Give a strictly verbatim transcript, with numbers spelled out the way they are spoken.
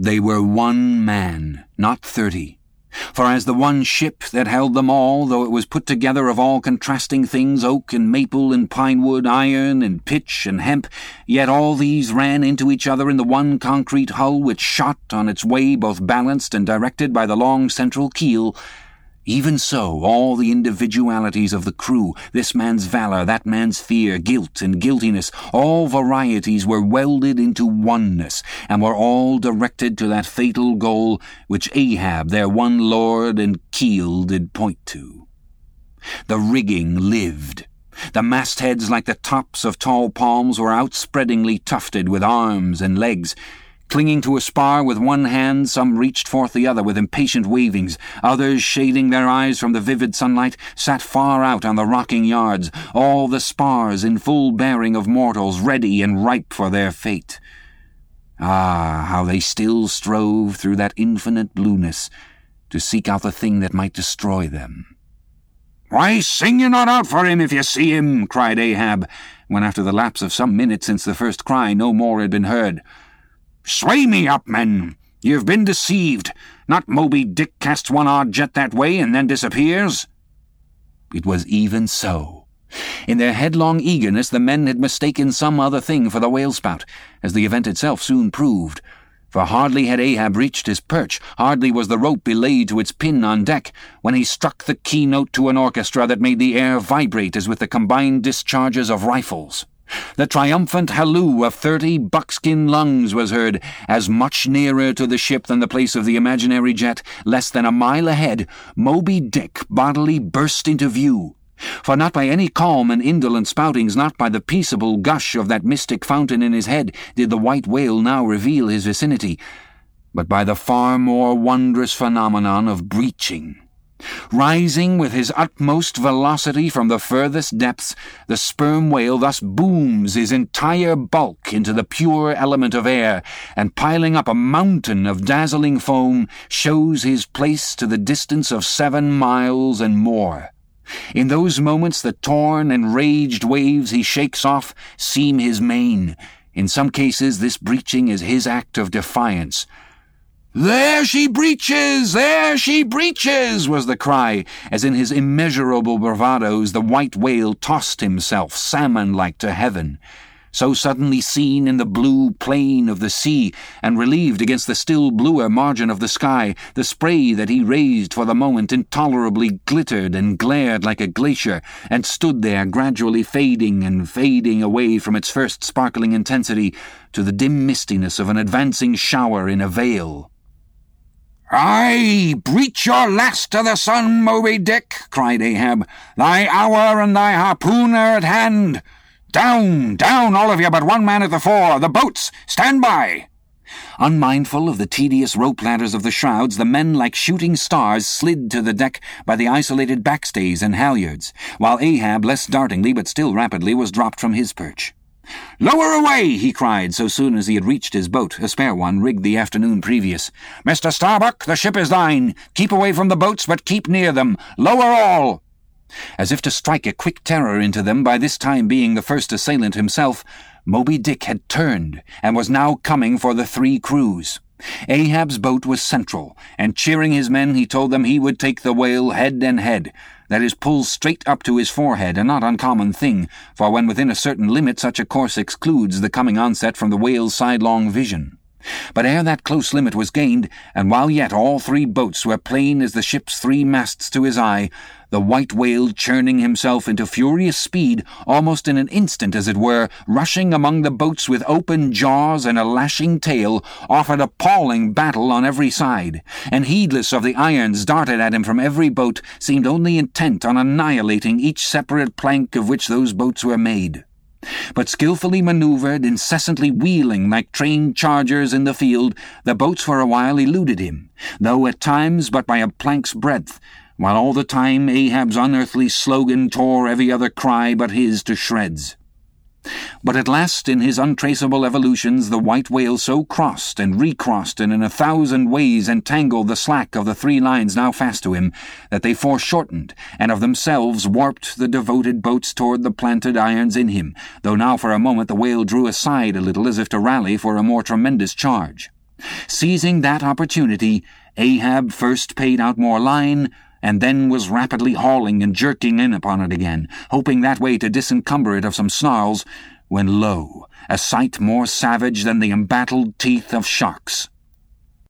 They were one man, not thirty. For as the one ship that held them all, though it was put together of all contrasting things, oak and maple and pinewood, iron and pitch and hemp, yet all these ran into each other in the one concrete hull which shot on its way both balanced and directed by the long central keel, even so all the individualities of the crew, this man's valor, that man's fear, guilt and guiltiness, all varieties were welded into oneness, and were all directed to that fatal goal which Ahab, their one lord and keel, did point to. The rigging lived. The mastheads, like the tops of tall palms, were outspreadingly tufted with arms and legs. Clinging to a spar with one hand, some reached forth the other with impatient wavings. Others, shading their eyes from the vivid sunlight, sat far out on the rocking yards, all the spars in full bearing of mortals, ready and ripe for their fate. Ah, how they still strove through that infinite blueness to seek out the thing that might destroy them. "Why sing you not out for him if you see him?" cried Ahab, when after the lapse of some minutes since the first cry no more had been heard. "Sway me up, men! You've been deceived. Not Moby Dick casts one odd jet that way and then disappears." It was even so. In their headlong eagerness the men had mistaken some other thing for the whale-spout, as the event itself soon proved. For hardly had Ahab reached his perch, hardly was the rope belayed to its pin on deck, when he struck the keynote to an orchestra that made the air vibrate as with the combined discharges of rifles. The triumphant halloo of thirty buckskin lungs was heard, as much nearer to the ship than the place of the imaginary jet, less than a mile ahead, Moby Dick bodily burst into view. For not by any calm and indolent spoutings, not by the peaceable gush of that mystic fountain in his head, did the white whale now reveal his vicinity, but by the far more wondrous phenomenon of breaching. Rising with his utmost velocity from the furthest depths, the sperm whale thus booms his entire bulk into the pure element of air, and piling up a mountain of dazzling foam, shows his place to the distance of seven miles and more. In those moments the torn and raged waves he shakes off seem his mane. In some cases this breaching is his act of defiance. "There she breaches! There she breaches!" was the cry, as in his immeasurable bravadoes the white whale tossed himself salmon-like to heaven. So suddenly seen in the blue plain of the sea, and relieved against the still bluer margin of the sky, the spray that he raised for the moment intolerably glittered and glared like a glacier, and stood there gradually fading and fading away from its first sparkling intensity to the dim mistiness of an advancing shower in a veil. "Aye, breach your last to the sun, Moby Dick," cried Ahab. "Thy hour and thy harpoon are at hand. Down, down, all of you but one man at the fore. The boats, stand by!" Unmindful of the tedious rope ladders of the shrouds, the men like shooting stars slid to the deck by the isolated backstays and halyards, while Ahab, less dartingly but still rapidly, was dropped from his perch. "Lower away!" he cried so soon as he had reached his boat, a spare one, rigged the afternoon previous. "Mister Starbuck, the ship is thine. Keep away from the boats, but keep near them. Lower all!" As if to strike a quick terror into them, by this time being the first assailant himself, Moby Dick had turned, and was now coming for the three crews. Ahab's boat was central, and cheering his men he told them he would take the whale head and head, that is, pull straight up to his forehead, a not uncommon thing, for when within a certain limit such a course excludes the coming onset from the whale's sidelong vision. But ere that close limit was gained, and while yet all three boats were plain as the ship's three masts to his eye, the white whale, churning himself into furious speed, almost in an instant as it were, rushing among the boats with open jaws and a lashing tail, offered appalling battle on every side, and heedless of the irons darted at him from every boat, seemed only intent on annihilating each separate plank of which those boats were made. But skilfully manoeuvred, incessantly wheeling like trained chargers in the field, the boats for a while eluded him, though at times but by a plank's breadth, while all the time Ahab's unearthly slogan tore every other cry but his to shreds. But at last, in his untraceable evolutions, the white whale so crossed and recrossed and in a thousand ways entangled the slack of the three lines now fast to him, that they foreshortened, and of themselves warped the devoted boats toward the planted irons in him, though now for a moment the whale drew aside a little as if to rally for a more tremendous charge. Seizing that opportunity, Ahab first paid out more line, and then was rapidly hauling and jerking in upon it again, hoping that way to disencumber it of some snarls, when lo, a sight more savage than the embattled teeth of sharks.